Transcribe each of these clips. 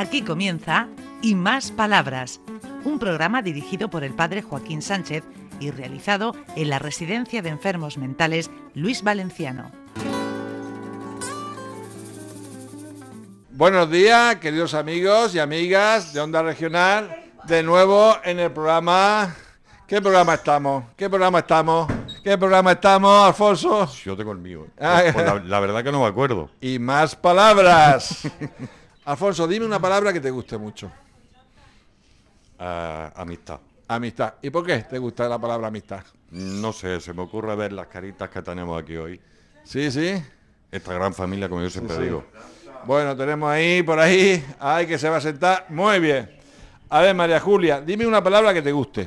Aquí comienza Y Más Palabras, un programa dirigido por el padre Joaquín Sánchez y realizado en la Residencia de Enfermos Mentales Luis Valenciano. Buenos días, queridos amigos y amigas de Onda Regional, de nuevo en el programa. ¿Qué programa estamos? ¿Qué programa estamos, Alfonso? Yo tengo el mío. Pues la verdad que no me acuerdo. Y Más Palabras. Alfonso, dime una palabra que te guste mucho. Amistad. Amistad. ¿Y por qué te gusta la palabra amistad? No sé, se me ocurre ver las caritas que tenemos aquí hoy. Sí. Esta gran familia, como yo siempre digo. Bueno, tenemos ahí, por ahí, que se va a sentar. Muy bien. A ver, María Julia, dime una palabra que te guste.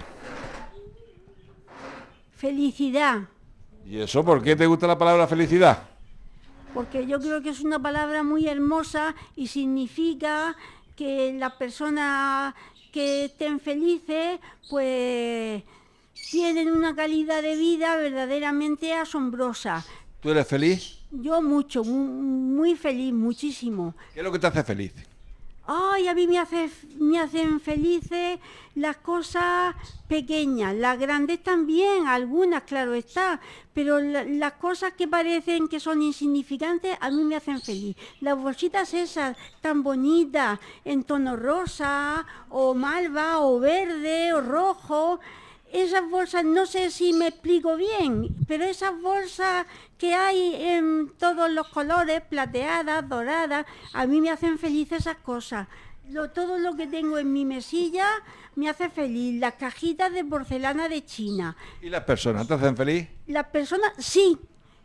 Felicidad. ¿Y eso por qué te gusta la palabra felicidad? Porque yo creo que es una palabra muy hermosa y significa que las personas que estén felices, pues tienen una calidad de vida verdaderamente asombrosa. ¿Tú eres feliz? Yo mucho, muy feliz, muchísimo. ¿Qué es lo que te hace feliz? Ay, a mí me hacen felices las cosas pequeñas, las grandes también, algunas, claro está, pero las cosas que parecen que son insignificantes, a mí me hacen feliz. Las bolsitas esas tan bonitas, en tono rosa, o malva, o verde, o rojo, esas bolsas, no sé si me explico bien, pero esas bolsas que hay en todos los colores, plateadas, doradas, a mí me hacen feliz esas cosas. Todo lo que tengo en mi mesilla me hace feliz. Las cajitas de porcelana de China. ¿Y las personas te hacen feliz? Las personas, sí,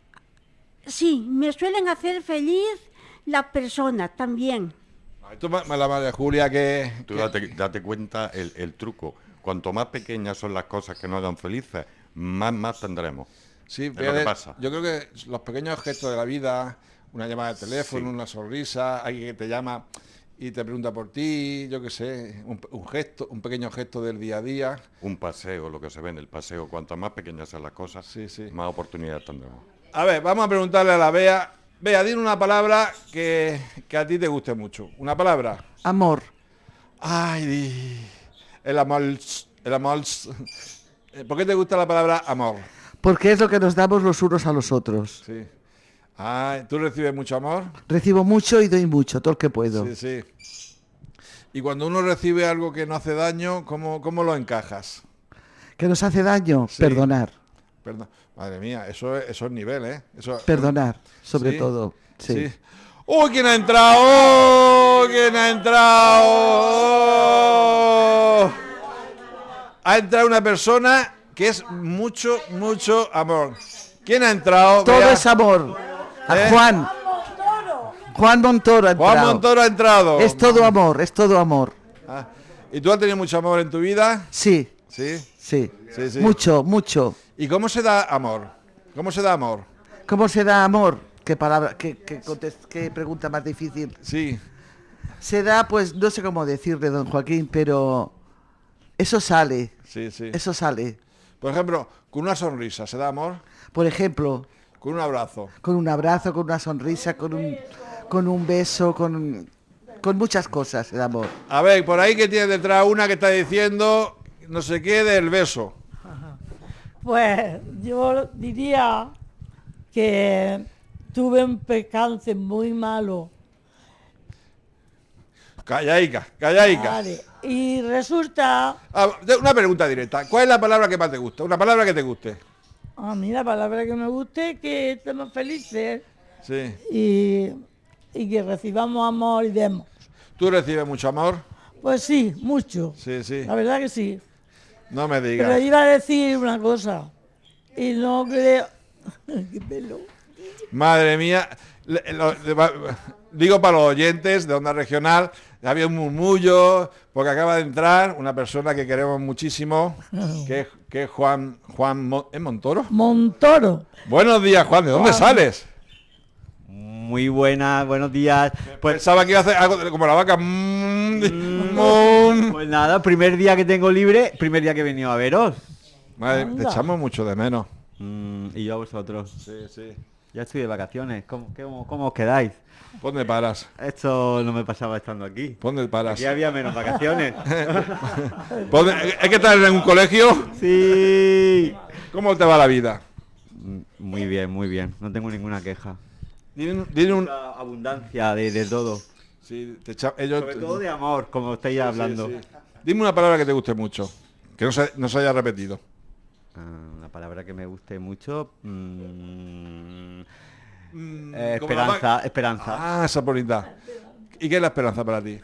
me suelen hacer feliz las personas también. Tú, la María Julia, que... Tú date cuenta el truco. Cuanto más pequeñas son las cosas que nos hagan felices, más tendremos. Sí, es lo que pasa. Yo creo que los pequeños gestos de la vida, una llamada de teléfono, sí, una sonrisa, alguien que te llama y te pregunta por ti, yo qué sé, un gesto, un pequeño gesto del día a día. Un paseo, lo que se ve en el paseo, cuanto más pequeñas sean las cosas, sí. Más oportunidades tendremos. A ver, vamos a preguntarle a la Bea. Bea, dime una palabra que a ti te guste mucho. ¿Una palabra? Amor. Ay, el amor. ¿Por qué te gusta la palabra amor? Porque es lo que nos damos los unos a los otros. Sí. ¿Tú recibes mucho amor? Recibo mucho y doy mucho, todo lo que puedo. Sí. Y cuando uno recibe algo que no hace daño, ¿cómo lo encajas? ¿Que nos hace daño? Sí. Perdonar. Madre mía, eso es nivel, ¿eh? Perdonar, sobre todo. Sí. ¡Uy, quién ha entrado! ¡Quién ha entrado! Ha entrado una persona que es mucho amor. ¿Quién ha entrado? Todo es amor. Juan Montoro ha entrado. Juan Montoro ha entrado. Es todo amor, es todo amor. ¿Y tú has tenido mucho amor en tu vida? Sí. Sí. Mucho. ¿Y cómo se da amor? ¿Cómo se da amor? ¿Qué palabra, qué pregunta más difícil? Sí. Se da, pues, no sé cómo decirle, don Joaquín, pero eso sale. Sí. Eso sale. Por ejemplo, con una sonrisa, ¿se da amor? Por ejemplo. Con un abrazo. Con un abrazo, con una sonrisa, con un beso, con muchas cosas se da amor. A ver, por ahí que tiene detrás una que está diciendo no sé qué del beso. Pues yo diría que tuve un percance muy malo. Callaica. Vale. Y resulta... una pregunta directa. ¿Cuál es la palabra que más te gusta? Una palabra que te guste. A mí la palabra que me guste es que estemos felices. Sí. Y que recibamos amor y demos. ¿Tú recibes mucho amor? Pues sí, mucho. Sí. La verdad que sí. No me digas. Pero iba a decir una cosa. Y no creo... ¡Qué pelo! Madre mía. Digo para los oyentes de Onda Regional, había un murmullo, porque acaba de entrar una persona que queremos muchísimo, que es Juan ¿es Montoro? Montoro. Buenos días, Juan, ¿de dónde sales? Muy buenos días. Pues pensaba que iba a hacer algo como la vaca. Pues nada, primer día que tengo libre, primer día que he venido a veros. Madre, te echamos mucho de menos. Y yo a vosotros. Sí. Ya estoy de vacaciones. ¿Cómo os quedáis? ¿Dónde paras? Esto no me pasaba estando aquí. ¿Dónde paras? Aquí había menos vacaciones. ¿Es que estás en un colegio? Sí. ¿Cómo te va la vida? Muy bien, muy bien. No tengo ninguna queja. Dile un... Mucha abundancia de todo. Sí, Sobre todo de amor, como estáis hablando. Sí. Dime una palabra que te guste mucho, que no se haya repetido. Una palabra que me guste mucho. Como Esperanza. Esperanza. Ah, esa bonita. ¿Y qué es la esperanza para ti?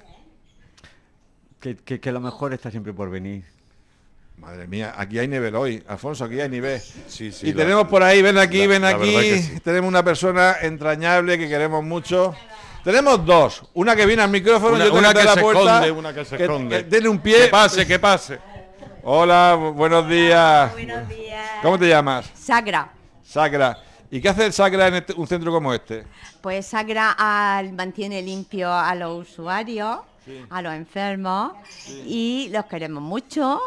Que lo mejor está siempre por venir. Madre mía, aquí hay nivel hoy, Alfonso, aquí hay nivel. Sí, sí, Y tenemos por ahí, ven aquí, la verdad que sí. tenemos una persona entrañable que queremos mucho. Tenemos dos, una que viene al micrófono y otra una que está que en la se puerta, esconde, una que se esconde. que tiene un pie. Que pase. Hola, buenos días. Buenos días. ¿Cómo te llamas? Sagra. Sacra. ¿Y qué hace el Sacra en un centro como este? Pues Sagra mantiene limpio a los usuarios, a los enfermos, y los queremos mucho.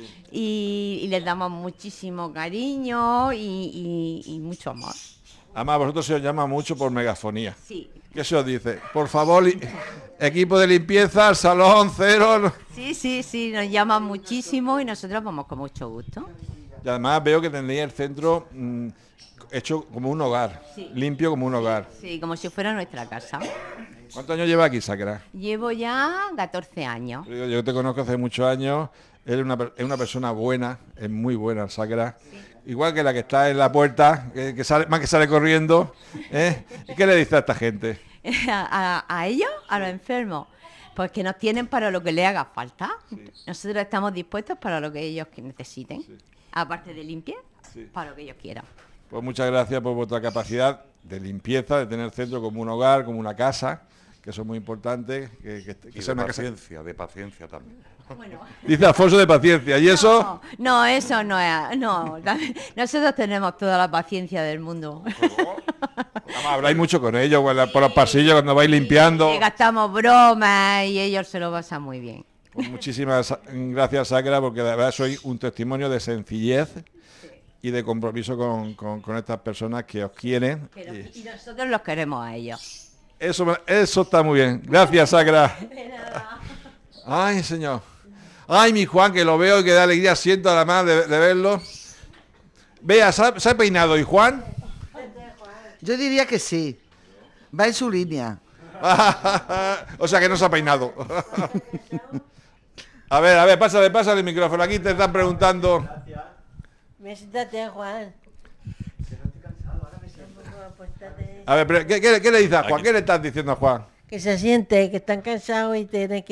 Y les damos muchísimo cariño y mucho amor. Además, vosotros se os llama mucho por megafonía. Sí. ¿Qué se os dice? Por favor, equipo de limpieza, salón, cero. Sí, nos llaman muchísimo y nosotros vamos con mucho gusto. Y además veo que tendréis el centro hecho como un hogar, limpio como un hogar. Sí, como si fuera nuestra casa. ¿Cuántos años lleva aquí, Sacra? Llevo ya 14 años. Yo te conozco hace muchos años, eres una persona buena, es muy buena, Sacra. Igual que la que está en la puerta, que sale corriendo. ¿Y qué le dices a esta gente? ¿A ellos? ¿A los enfermos? Pues que nos tienen para lo que les haga falta. Nosotros estamos dispuestos para lo que ellos necesiten. Aparte de limpiar, para lo que ellos quieran. Pues muchas gracias por vuestra capacidad de limpieza, de tener el centro como un hogar, como una casa, que eso es muy importante. Que sea una casa. De paciencia también. Bueno. Dice Alfonso de paciencia, ¿y eso? No, eso no es. No, nosotros tenemos toda la paciencia del mundo. Además, habláis mucho con ellos por los pasillos cuando vais limpiando. Y gastamos bromas y ellos se lo pasan muy bien. Pues muchísimas gracias, Sacra, porque de verdad soy un testimonio de sencillez y de compromiso con estas personas que os quieren. Y nosotros los queremos a ellos. Eso está muy bien. Gracias, Sacra. Ay, señor. Ay, mi Juan, que lo veo y que da alegría, siento además de verlo. Vea, ¿se ha peinado hoy Juan? Yo diría que sí. Va en su línea. O sea que no se ha peinado. A ver, pásale el micrófono. Aquí te están preguntando. Siéntate, Juan. A ver, pero ¿qué le dices a Juan? ¿Qué le estás diciendo a Juan? Que se siente, que están cansados y tiene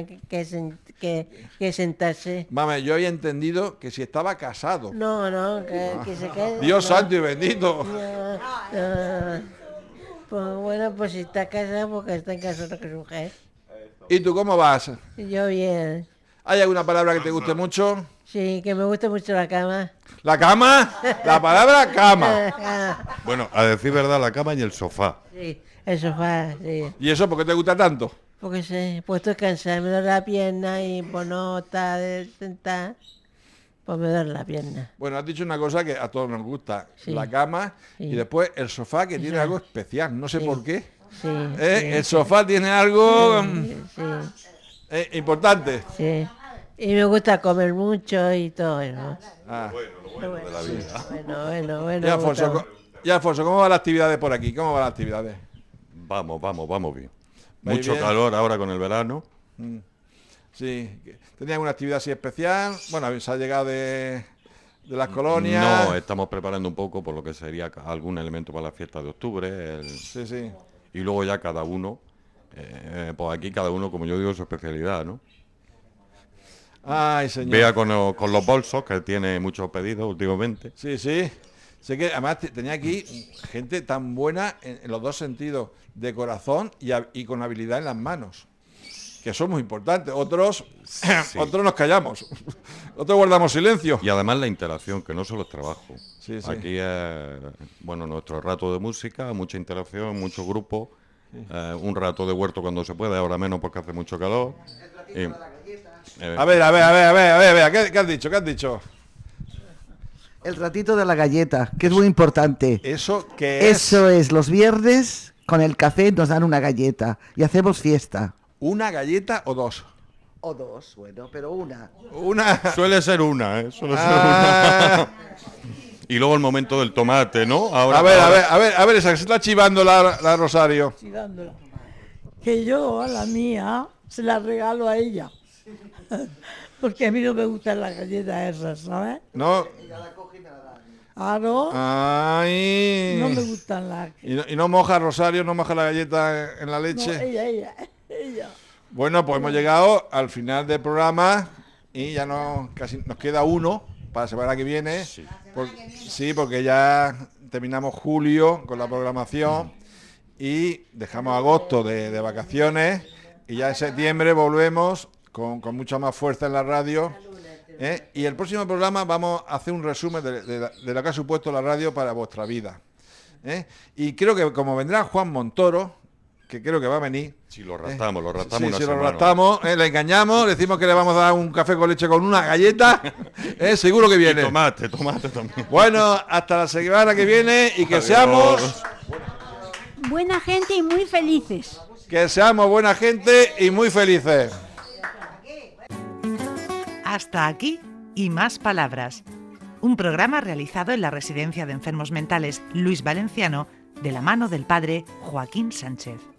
que sentarse. Mame, yo había entendido que si estaba casado. No, que se quede. Dios santo y bendito. No. Pues bueno, pues si está casado, porque está casado con su mujer. ¿Y tú cómo vas? Yo bien. ¿Hay alguna palabra que te guste mucho? Sí, que me gusta mucho la cama. ¿La cama? La palabra cama. Bueno, a decir verdad, la cama y el sofá. Sí, el sofá, sí. ¿Y eso por qué te gusta tanto? Porque sé, pues estoy cansada, me duele la pierna y pues no está de sentar, pues me duele la pierna. Bueno, has dicho una cosa que a todos nos gusta. Sí. La cama y Sí. después el sofá, que tiene algo especial. No sé por qué. Sí, El sofá tiene algo sí, importante. sí. Y me gusta comer mucho y todo eso. Ah. Bueno de la vida. Bueno. Ya, Alfonso, ¿cómo van las actividades por aquí? ¿Cómo van las actividades? Vamos bien. ¿Vais Mucho bien? calor ahora con el verano. Sí. ¿Tenía alguna actividad así especial? Bueno, se ha llegado de las colonias. No, estamos preparando un poco por lo que sería algún elemento para la fiesta de octubre. Sí. Y luego ya cada uno, pues aquí cada uno, como yo digo, su especialidad, ¿no? Ay, señor. Vea con los bolsos, que tiene muchos pedidos últimamente. Sí. Sé que además tenía aquí gente tan buena en los dos sentidos, de corazón y con habilidad en las manos, que son muy importantes. Otros nos callamos, otros guardamos silencio. Y además la interacción, que no solo es trabajo. Sí. Aquí es, nuestro rato de música, mucha interacción, mucho grupo, un rato de huerto cuando se puede, ahora menos porque hace mucho calor. A ver, ¿qué has dicho? El ratito de la galleta, que es muy importante. ¿Eso qué es? Eso es, los viernes con el café nos dan una galleta y hacemos fiesta. ¿Una galleta o dos? O dos, bueno, pero una. Una. Suele ser una, ¿eh? Suele ser Ah. una. Y luego el momento del tomate, ¿no? Ahora, A ver, ahora- esa que se está chivando la Rosario. Chivándola. Que yo a la mía se la regalo a ella. Porque a mí no me gustan las galletas esas, ¿sabes? No. Claro, Ay. no me gustan las... Y no moja Rosario, no moja la galleta en la No, leche. ella. Bueno, pues hemos llegado al final del programa y ya casi nos queda uno para la semana que viene. Sí, porque ya terminamos julio con la programación y dejamos agosto de vacaciones y ya en septiembre volvemos con mucha más fuerza en la radio. Y el próximo programa vamos a hacer un resumen de lo que ha supuesto la radio para vuestra vida. Y creo que como vendrá Juan Montoro, que creo que va a venir. Si lo raptamos una Si lo semana. raptamos, le engañamos, le decimos que le vamos a dar un café con leche con una galleta, seguro que Y viene. tomate también. Bueno, hasta la semana que viene y que Adiós. seamos Buena gente y muy felices. buena gente y muy felices. Hasta aquí y más palabras. Un programa realizado en la Residencia de Enfermos Mentales Luis Valenciano de la mano del padre Joaquín Sánchez.